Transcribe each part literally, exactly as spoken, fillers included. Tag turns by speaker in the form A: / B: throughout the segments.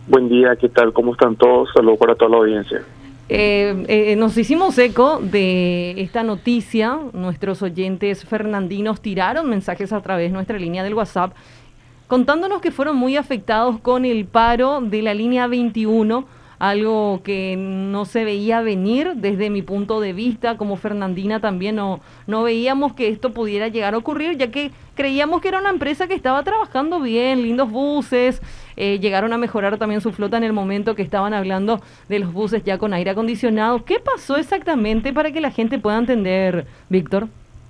A: Buen día, ¿qué tal? ¿Cómo están todos? Saludos para toda la audiencia.
B: Eh, eh, nos hicimos eco de esta noticia. Nuestros oyentes fernandinos tiraron mensajes a través de nuestra línea del WhatsApp contándonos que fueron muy afectados con el paro de la línea veintiuno, algo que no se veía venir desde mi punto de vista. Como fernandina también no, no veíamos que esto pudiera llegar a ocurrir, ya que creíamos que era una empresa que estaba trabajando bien, lindos buses, eh, llegaron a mejorar también su flota en el momento que estaban hablando de los buses ya con aire acondicionado. ¿Qué pasó exactamente para que la gente pueda entender, Víctor?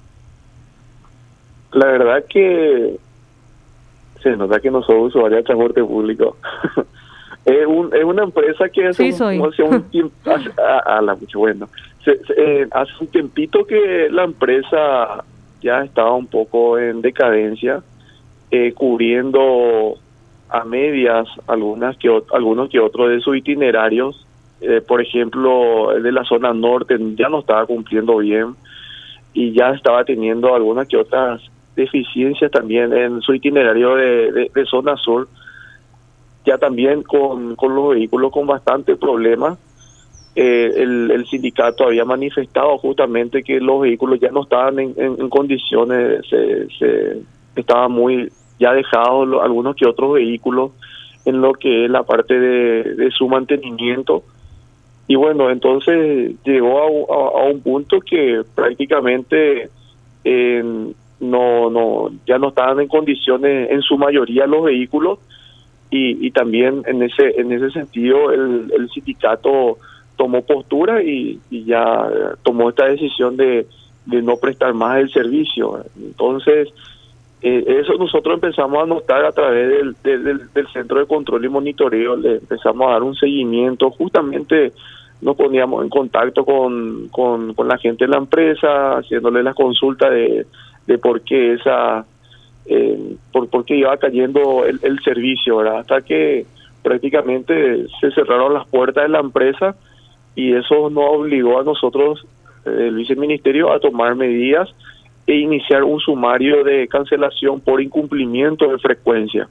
A: La verdad que se nota que no soy usuario de transporte público. Es, un, es una empresa que hace,
B: Sí, soy.
A: un, hace un tiempo, hace, a, a la mucho bueno, se, se, eh, hace un tiempito que la empresa ya estaba un poco en decadencia, eh, cubriendo a medias algunas que algunos que otros de sus itinerarios. Eh, por ejemplo, el de la zona norte ya no estaba cumpliendo bien y ya estaba teniendo algunas que otras deficiencias también en su itinerario de, de, de zona sur, ya también con, con los vehículos con bastante problemas. Eh, el, el sindicato había manifestado justamente que los vehículos ya no estaban en, en, en condiciones, se, se estaban muy ya dejados lo, algunos que otros vehículos en lo que es la parte de, de su mantenimiento. Y bueno, entonces llegó a, a, a un punto que prácticamente eh, no, no, ya no estaban en condiciones en su mayoría los vehículos. Y, y también en ese en ese sentido el, el sindicato tomó postura y, y ya tomó esta decisión de, de no prestar más el servicio. Entonces, eh, eso nosotros empezamos a notar a través del, del, del Centro de Control y Monitoreo. Le empezamos a dar un seguimiento. Justamente nos poníamos en contacto con, con, con la gente de la empresa, haciéndole la consulta de, de por qué esa... Eh, por porque iba cayendo el, el servicio, ¿verdad? Hasta que prácticamente se cerraron las puertas de la empresa y eso nos obligó a nosotros, eh, el viceministerio, a tomar medidas e iniciar un sumario de cancelación por incumplimiento de frecuencia.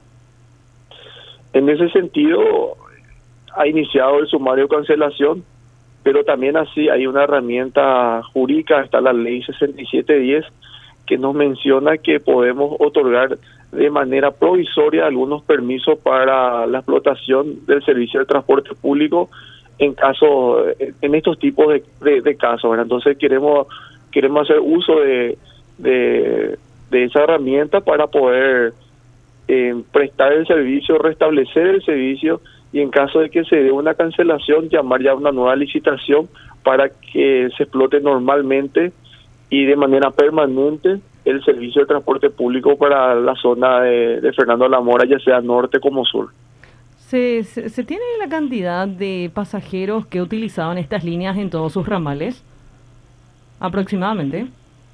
A: En ese sentido, ha iniciado el sumario de cancelación, pero también así hay una herramienta jurídica, está la ley sesenta y siete diez, que nos menciona que podemos otorgar de manera provisoria algunos permisos para la explotación del servicio de transporte público en caso en estos tipos de, de, de casos, ¿verdad? Entonces queremos queremos hacer uso de de, de esa herramienta para poder eh, prestar el servicio, restablecer el servicio y en caso de que se dé una cancelación, llamar ya a una nueva licitación para que se explote normalmente y de manera permanente el servicio de transporte público para la zona de, de Fernando La Mora, ya sea norte como sur.
B: ¿Se, se, ¿Se tiene la cantidad de pasajeros que utilizaban estas líneas en todos sus ramales? Aproximadamente.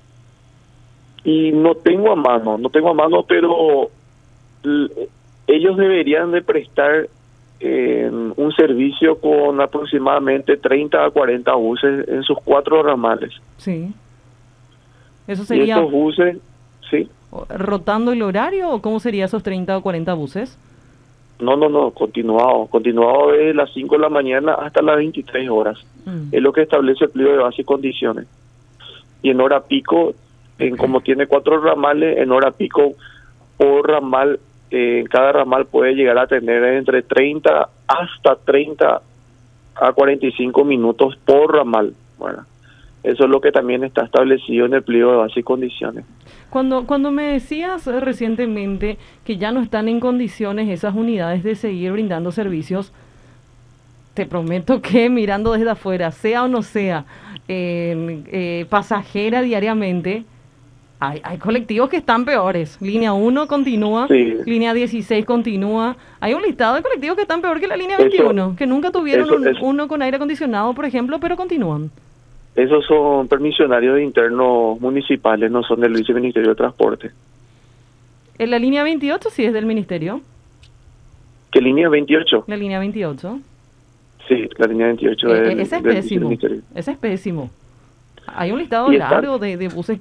A: Y no tengo a mano, no tengo a mano, pero l- ellos deberían de prestar eh, un servicio con aproximadamente treinta a cuarenta buses en sus cuatro ramales.
B: Sí. ¿Eso
A: Y
B: sería
A: estos buses, sí,
B: rotando el horario o cómo sería esos treinta o cuarenta buses?
A: no, no, no, continuado, continuado desde las cinco de la mañana hasta las veintitrés horas.
B: Mm.
A: Es lo que establece el pliego de base y condiciones. Y en hora pico, en como tiene cuatro ramales, en hora pico por ramal, eh, cada ramal puede llegar a tener entre treinta hasta treinta a cuarenta y cinco minutos por ramal. Bueno, eso es lo que también está establecido en el pliego de base y condiciones.
B: Cuando, cuando me decías eh, recientemente que ya no están en condiciones esas unidades de seguir brindando servicios, te prometo que mirando desde afuera, sea o no sea eh, eh, pasajera diariamente, hay, hay colectivos que están peores. Línea uno continúa,
A: Sí.
B: línea dieciséis continúa. Hay un listado de colectivos que están peor que la línea
A: Eso-
B: veintiuno, que nunca tuvieron
A: eso-
B: un-
A: eso.
B: uno con aire acondicionado, por ejemplo, pero continúan.
A: Esos son permisionarios internos municipales, no son del Viceministerio de Transporte.
B: En la línea veintiocho sí es del ministerio,
A: ¿Qué línea? veintiocho.
B: la línea veintiocho.
A: Sí, la línea veintiocho
B: Eh,
A: del,
B: ese es
A: del
B: pésimo,
A: Viceministerio.
B: ese es pésimo. Hay un listado
A: Y está-
B: largo de, de buses que,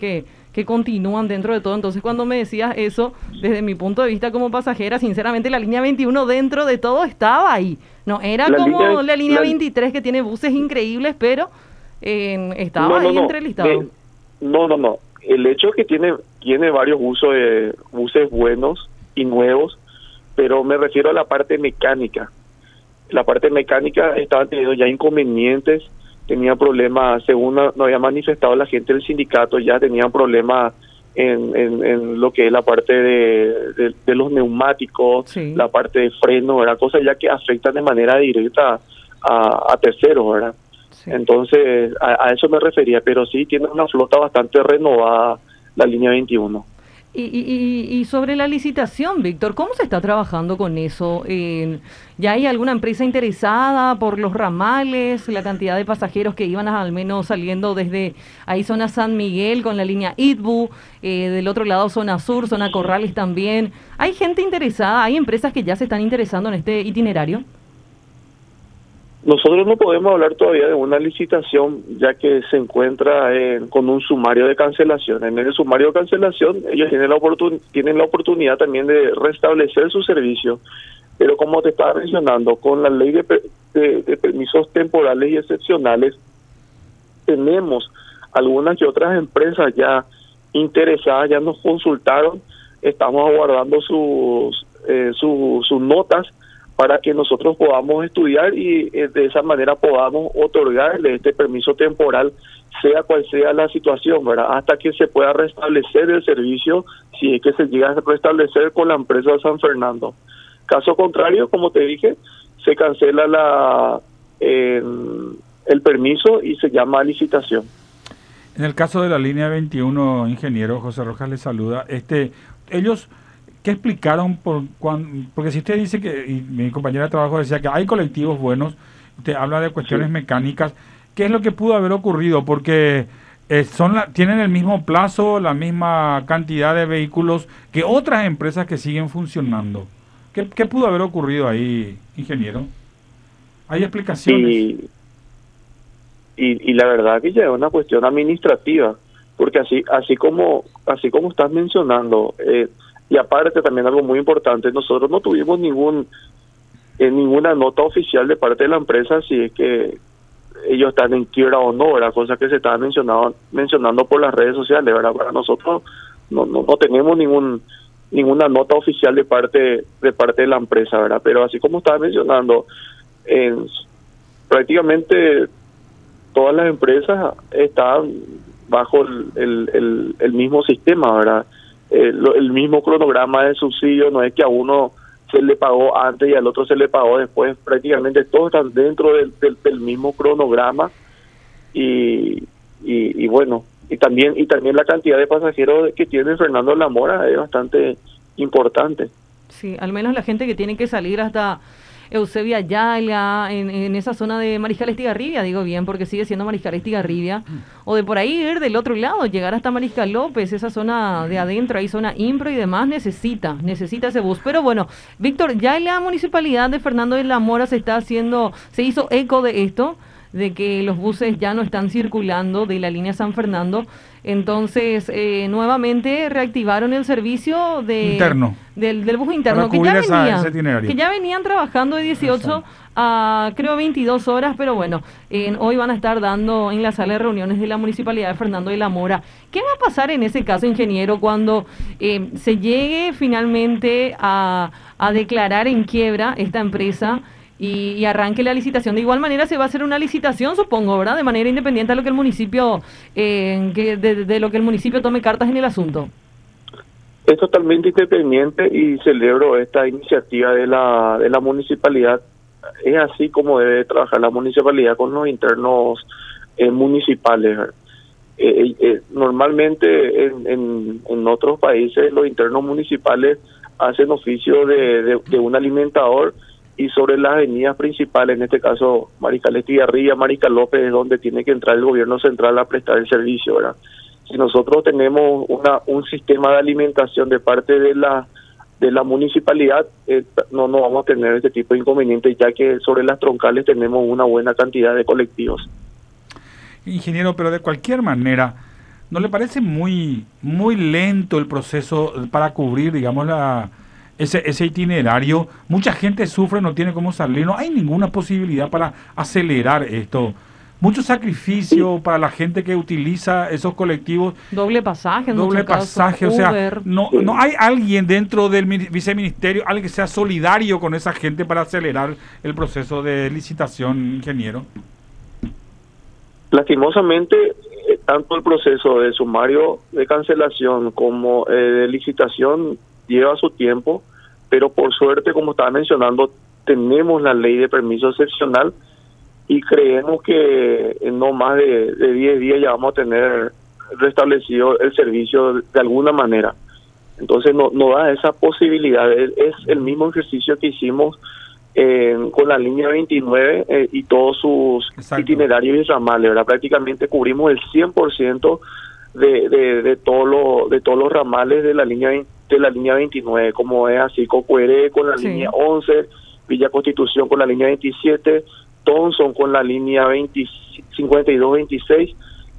B: que continúan dentro de todo. Entonces, cuando me decías eso, desde mi punto de vista como pasajera, sinceramente la línea veintiuno dentro de todo estaba ahí. No era
A: La
B: como
A: línea,
B: la línea
A: la,
B: veintitrés que tiene buses increíbles, pero eh, estaba
A: no, no,
B: ahí
A: no,
B: entre el listado.
A: de, no, no, no. El hecho que tiene tiene varios usos de buses buenos y nuevos, pero me refiero a la parte mecánica. La parte mecánica estaban teniendo ya inconvenientes, tenía problemas, según nos había manifestado la gente del sindicato, ya tenían problemas en, en, en lo que es la parte de, de, de los neumáticos,
B: Sí.
A: la parte de freno, ¿verdad? Cosas ya que afectan de manera directa a, a terceros, ¿verdad? Sí. Entonces, a, a eso me refería, pero sí tiene una flota bastante renovada la línea veintiuno.
B: Y, y, y sobre la licitación, Víctor, ¿cómo se está trabajando con eso? Eh, ¿Ya hay alguna empresa interesada por los ramales, la cantidad de pasajeros que iban a, al menos saliendo desde ahí zona San Miguel con la línea Itbu, eh, del otro lado zona sur, zona Corrales también? ¿Hay gente interesada? ¿Hay empresas que ya se están interesando en este itinerario?
A: Nosotros no podemos hablar todavía de una licitación, ya que se encuentra en, con un sumario de cancelación. En el sumario de cancelación, ellos tienen la, oportun, tienen la oportunidad también de restablecer su servicio. Pero como te estaba mencionando, con la ley de, de, de permisos temporales y excepcionales, tenemos algunas y otras empresas ya interesadas, ya nos consultaron, estamos aguardando sus, eh, su, sus notas, para que nosotros podamos estudiar y eh, de esa manera podamos otorgarle este permiso temporal, sea cual sea la situación, ¿verdad? Hasta que se pueda restablecer el servicio, si es que se llega a restablecer con la empresa de San Fernando. Caso contrario, como te dije, se cancela la eh, el permiso y se llama licitación.
C: En el caso de la línea veintiuno, ingeniero José Rojas le saluda, este, ellos... ¿qué explicaron? Por cuando, porque si usted dice que, y mi compañera de trabajo decía que hay colectivos buenos, usted habla de cuestiones sí. mecánicas, ¿qué es lo que pudo haber ocurrido? Porque eh, son la, tienen el mismo plazo, la misma cantidad de vehículos que otras empresas que siguen funcionando. ¿Qué, qué pudo haber ocurrido ahí, ingeniero? ¿Hay explicaciones?
A: Y, y, y la verdad que ya es una cuestión administrativa, porque así así como así como estás mencionando, eh, y aparte también algo muy importante, nosotros no tuvimos ningún eh, ninguna nota oficial de parte de la empresa si es que ellos están en quiebra o no, ¿verdad? Cosa que se estaba mencionando mencionando por las redes sociales, ¿verdad? Para nosotros no no, no tenemos ningún ninguna nota oficial de parte de parte de la empresa, ¿verdad? Pero así como estaba mencionando, eh, prácticamente todas las empresas están bajo el, el, el, el mismo sistema, ¿verdad? El, el mismo cronograma de subsidio, no es que a uno se le pagó antes y al otro se le pagó después, prácticamente todos están dentro del, del, del mismo cronograma y, y, y bueno, y también y también la cantidad de pasajeros que tiene Fernando de la Mora es bastante importante.
B: Sí, al menos la gente que tiene que salir hasta Eusebia Ayala, en, en esa zona de Mariscal Estigarribia, digo bien, porque sigue siendo Mariscal Estigarribia, o de por ahí ir del otro lado, llegar hasta Mariscal López, esa zona de adentro, ahí zona Impro y demás, necesita, necesita ese bus. Pero bueno, Víctor, ya la municipalidad de Fernando de la Mora se está haciendo, se hizo eco de esto, de que los buses ya no están circulando de la línea San Fernando. Entonces, eh, nuevamente reactivaron el servicio de
C: interno
B: del, del bus interno, que ya,
C: esa,
B: venían, que ya venían trabajando de dieciocho a creo veintidós horas, pero bueno, eh, hoy van a estar dando en la sala de reuniones de la Municipalidad de Fernando de la Mora. ¿Qué va a pasar en ese caso, ingeniero, cuando eh, se llegue finalmente a, a declarar en quiebra esta empresa Y, y arranque la licitación? De igual manera se va a hacer una licitación, supongo, ¿verdad? De manera independiente a lo que el municipio, eh, que de, de lo que el municipio tome cartas en el asunto.
A: Es totalmente independiente y celebro esta iniciativa de la de la municipalidad. Es así como debe trabajar la municipalidad con los internos eh, municipales. Eh, eh, normalmente en, en, en otros países los internos municipales hacen oficio de, de, de un alimentador, y sobre las avenidas principales, en este caso Mariscal Estigarribia, Mariscal López, es donde tiene que entrar el gobierno central a prestar el servicio, ¿verdad? Si nosotros tenemos una un sistema de alimentación de parte de la de la municipalidad, eh, no no vamos a tener este tipo de inconvenientes, ya que sobre las troncales tenemos una buena cantidad de colectivos.
C: Ingeniero, pero de cualquier manera, ¿no le parece muy, muy lento el proceso para cubrir, digamos, la, ese, ese itinerario? Mucha gente sufre, no tiene cómo salir, no hay ninguna posibilidad para acelerar esto. Mucho sacrificio para la gente que utiliza esos colectivos.
B: Doble pasaje, en
C: Doble
B: muchos casos,
C: pasaje, o sea,
B: Uber.
C: no, no hay alguien dentro del mi- viceministerio, alguien que sea solidario con esa gente para acelerar el proceso de licitación, ingeniero.
A: Lastimosamente, eh, tanto el proceso de sumario de cancelación como eh, de licitación lleva su tiempo, pero por suerte, como estaba mencionando, tenemos la ley de permiso excepcional y creemos que en no más de, de diez días ya vamos a tener restablecido el servicio de, de alguna manera. Entonces no, no da esa posibilidad, es, es el mismo ejercicio que hicimos eh, con la línea veintinueve eh, y todos sus
C: Exacto.
A: itinerarios y ramales, ¿verdad? Prácticamente cubrimos el cien por ciento de, de, de, todo lo, de todos los ramales de la línea de la línea veintinueve, como es así, Cocuere con la
B: Sí.
A: línea once, Villa Constitución con la línea veintisiete, Thompson con la línea veinte, cincuenta y dos veintiséis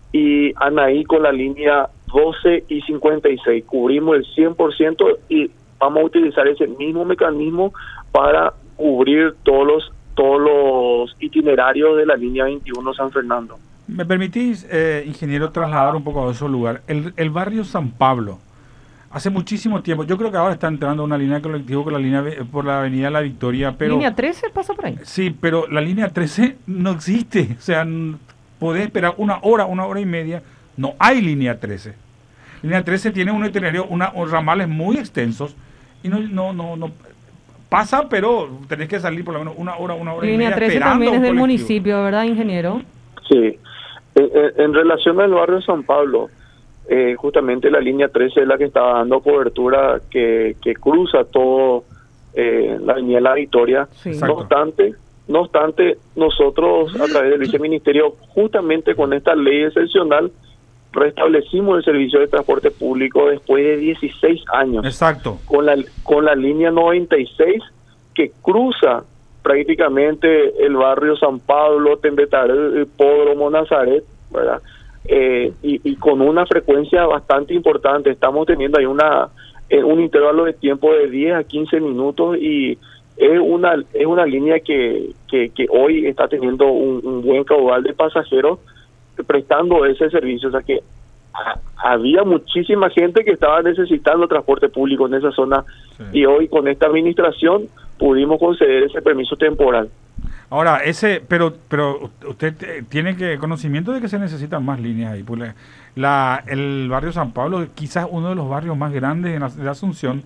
A: y Anaí con la línea doce y cincuenta y seis. Cubrimos el cien por ciento y vamos a utilizar ese mismo mecanismo para cubrir todos los todos los itinerarios de la línea veintiuno San Fernando.
C: ¿Me permitís, eh, ingeniero, trasladar un poco a ese lugar? El, el barrio San Pablo, hace muchísimo tiempo, yo creo que ahora está entrando una línea de colectivo con la línea ve- por la avenida La Victoria, pero...
B: ¿Línea trece pasa por ahí?
C: Sí, pero la línea trece no existe, o sea, n- podés esperar una hora, una hora y media, no hay línea trece. Línea trece tiene un itinerario, una, unos ramales muy extensos, y no, no, no, no pasa, pero tenés que salir por lo menos una hora, una hora y
B: Línea
C: media
B: trece
C: esperando
B: también es
C: un
B: del
C: colectivo.
B: municipio, ¿verdad, ingeniero?
A: Sí. En, en- en relación al barrio San Pablo, eh, justamente la línea trece es la que está dando cobertura que, que cruza todo eh, la avenida La Victoria.
B: Sí.
C: Exacto.
A: No obstante, no obstante, nosotros a través del viceministerio, justamente con esta ley excepcional, restablecimos el servicio de transporte público después de dieciséis años
C: Exacto.
A: con la con la línea noventa y seis que cruza prácticamente el barrio San Pablo, Tembetaré, Hipódromo, Nazaret, ¿verdad? Eh, y, y con una frecuencia bastante importante. Estamos teniendo ahí una eh, un intervalo de tiempo de diez a quince minutos y es una es una línea que, que, que hoy está teniendo un, un buen caudal de pasajeros prestando ese servicio. O sea que a, había muchísima gente que estaba necesitando transporte público en esa zona.
C: Sí.
A: Y hoy con esta administración pudimos conceder ese permiso temporal.
C: Ahora, ese, pero pero usted te- tiene que conocimiento de que se necesitan más líneas ahí. Pues la, la- el barrio San Pablo es quizás uno de los barrios más grandes en la- de Asunción,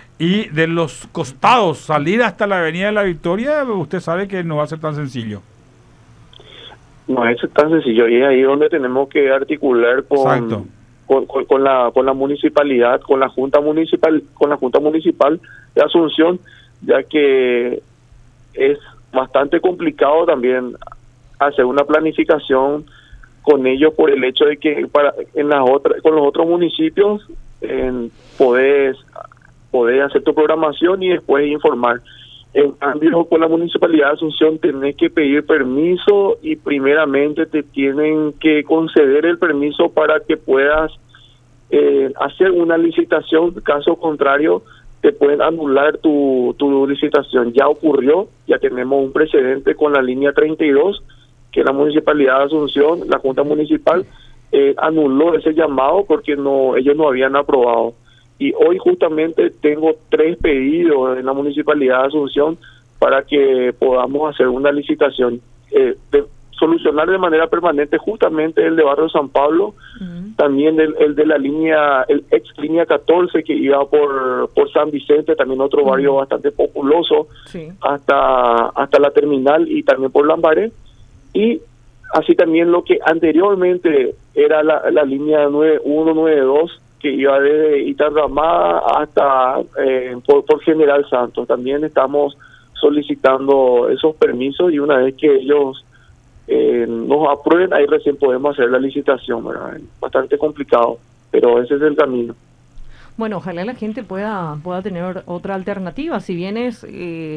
C: y de los costados, salir hasta la avenida de La Victoria, usted sabe que no va a ser tan sencillo.
A: No es tan sencillo y es ahí donde tenemos que articular con
C: Exacto.
A: con, con, con la con la municipalidad, con la junta municipal, con la junta municipal de Asunción, ya que es bastante complicado también hacer una planificación con ellos por el hecho de que para en las otras con los otros municipios en podés poder hacer tu programación y después informar. En cambio, con la Municipalidad de Asunción tenés que pedir permiso y primeramente te tienen que conceder el permiso para que puedas eh, hacer una licitación. Caso contrario, te pueden anular tu, tu licitación. Ya ocurrió, ya tenemos un precedente con la línea treinta y dos, que la Municipalidad de Asunción, la Junta Municipal, eh, anuló ese llamado porque no ellos no habían aprobado. Y hoy justamente tengo tres pedidos en la Municipalidad de Asunción para que podamos hacer una licitación, eh, de solucionar de manera permanente justamente el de Barrio San Pablo, uh-huh. también el, el de la línea, el ex línea catorce que iba por por San Vicente, también otro uh-huh. barrio bastante populoso, sí. hasta hasta la terminal y también por Lambaré, y así también lo que anteriormente era la, la línea nueve uno nueve dos que iba desde Itarramá hasta eh, por, por General Santos. También estamos solicitando esos permisos y una vez que ellos eh, nos aprueben, ahí recién podemos hacer la licitación, ¿verdad? Bastante complicado, pero ese es el camino.
B: Bueno, ojalá la gente pueda pueda tener otra alternativa. Si bien es eh,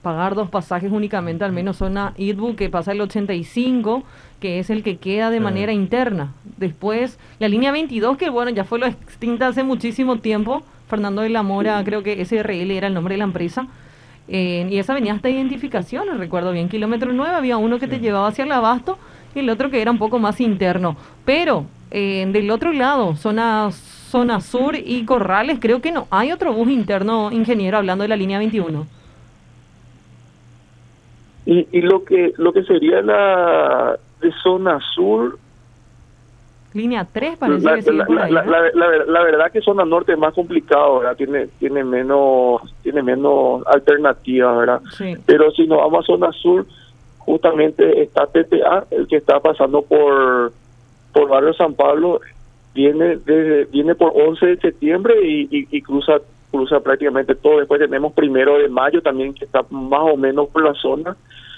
B: pagar dos pasajes únicamente, al menos zona Itbu, que pasa el ochenta y cinco, que es el que queda de
C: Sí.
B: manera interna. Después, la línea veintidós, que bueno, ya fue lo extinta hace muchísimo tiempo. Fernando de la Mora, creo que S R L era el nombre de la empresa. Eh, y esa venía hasta identificaciones, recuerdo bien. Kilómetro nueve había uno que
C: Sí.
B: te llevaba hacia el Abasto y el otro que era un poco más interno. Pero eh, del otro lado, zona, zona sur y Corrales, creo que no hay otro bus interno, ingeniero, hablando de la línea veintiuno.
A: Y, y lo que lo que sería la de zona sur,
B: Línea tres parece
A: la,
B: que sigue
A: la,
B: por
A: la,
B: ahí,
A: la,
B: ¿eh?
A: la, la ver- la verdad que zona norte es más complicado, ¿verdad? Tiene tiene menos tiene menos alternativas, ¿verdad?
B: Sí.
A: Pero si nos vamos a zona sur, justamente está T T A, el que está pasando por por barrio San Pablo, viene desde viene por once de septiembre y, y, y cruza cruza prácticamente todo. Después tenemos primero de mayo también, que está más o menos por la zona.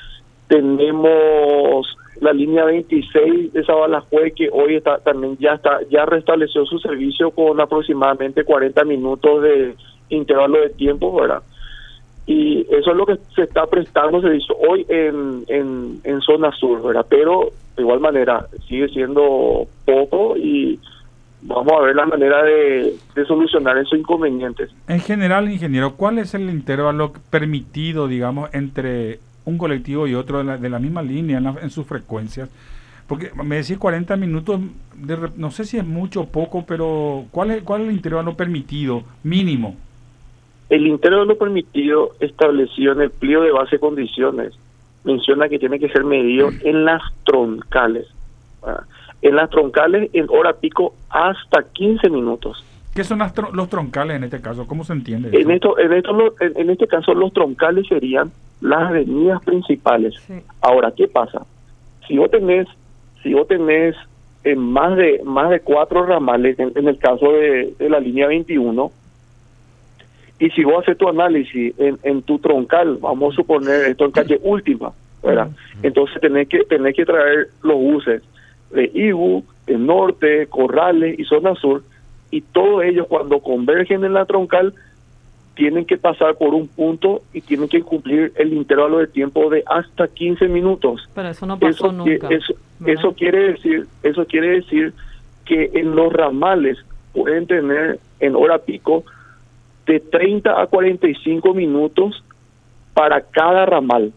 A: Tenemos la línea veintiséis de Sabalajue, que hoy está también ya está ya restableció su servicio con aproximadamente cuarenta minutos de intervalo de tiempo, ¿verdad? Y eso es lo que se está prestando servicio hoy en, en, en zona sur, ¿verdad? Pero de igual manera sigue siendo poco y vamos a ver la manera de, de solucionar esos inconvenientes.
C: En general, ingeniero, ¿cuál es el intervalo permitido, digamos, entre un colectivo y otro de la, de la misma línea en, la- en sus frecuencias? Porque me decís cuarenta minutos, de, re- no sé si es mucho o poco, pero ¿cuál es, cuál es el intervalo permitido mínimo?
A: El intervalo permitido establecido en el pliego de base de condiciones menciona que tiene que ser medido en las troncales. ¿Verdad? En las troncales en hora pico hasta quince minutos.
C: ¿Qué son las tro- los troncales en este caso? ¿Cómo se entiende eso?
A: En esto, en esto, lo- en, en este caso los troncales serían las avenidas principales.
B: Sí.
A: Ahora, ¿qué pasa? Si vos tenés, si vos tenés en más de más de cuatro ramales, en, en el caso de, de la línea veintiuno, y si vos haces tu análisis en, en tu troncal, vamos a suponer esto en calle última, ¿verdad? Entonces tenés que tenés que traer los buses de Ibu, de norte, Corrales y zona sur, y todos ellos cuando convergen en la troncal tienen que pasar por un punto y tienen que cumplir el intervalo de tiempo de hasta quince minutos.
B: Pero eso no pasó
A: Eso,
B: nunca.
A: eso,
B: ¿verdad?
A: eso quiere decir, eso quiere decir que en los ramales pueden tener en hora pico de treinta a cuarenta y cinco minutos para cada ramal,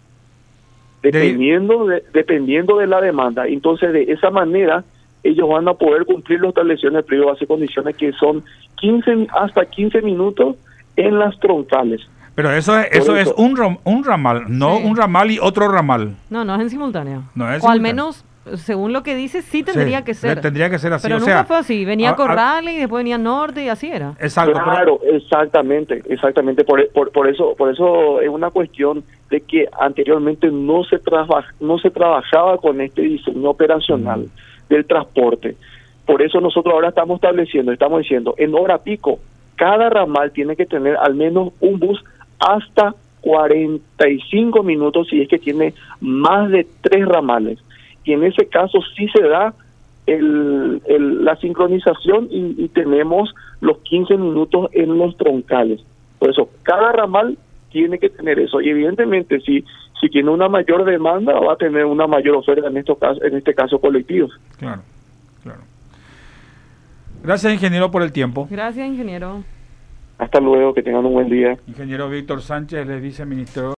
A: dependiendo de, dependiendo de la demanda. Entonces, de esa manera, ellos van a poder cumplir los establecidos en el pliego de base de condiciones, que son quince hasta quince minutos en las troncales.
C: Pero eso es, eso
A: Por
C: es
A: eso.
C: un, ram- un ramal, no
B: Sí.
C: un ramal y otro ramal.
B: No, no es en simultáneo.
C: No es
B: o al
C: simultáneo.
B: menos, según lo que dice, sí tendría
C: Sí,
B: que ser.
C: Tendría que ser así.
B: Pero
C: o
B: nunca
C: sea,
B: fue así. Venía
C: a- a-
B: Corrales y después venía Norte y así era.
C: Exacto. pero-
A: Claro, exactamente, exactamente. Por, por, por eso, por eso es una cuestión de que anteriormente no se traba, no se trabajaba con este diseño operacional del transporte. Por eso nosotros ahora estamos estableciendo, estamos diciendo, en hora pico, cada ramal tiene que tener al menos un bus hasta cuarenta y cinco minutos si es que tiene más de tres ramales. Y en ese caso sí se da el, el, la sincronización y, y tenemos los quince minutos en los troncales. Por eso, cada ramal tiene que tener eso. Y evidentemente, si si tiene una mayor demanda, va a tener una mayor oferta en, estos casos, en este caso colectivos.
C: Claro, claro. Gracias, ingeniero, por el tiempo.
B: Gracias, ingeniero.
A: Hasta luego, que tengan un buen día.
C: Ingeniero Víctor Sánchez, le viceministro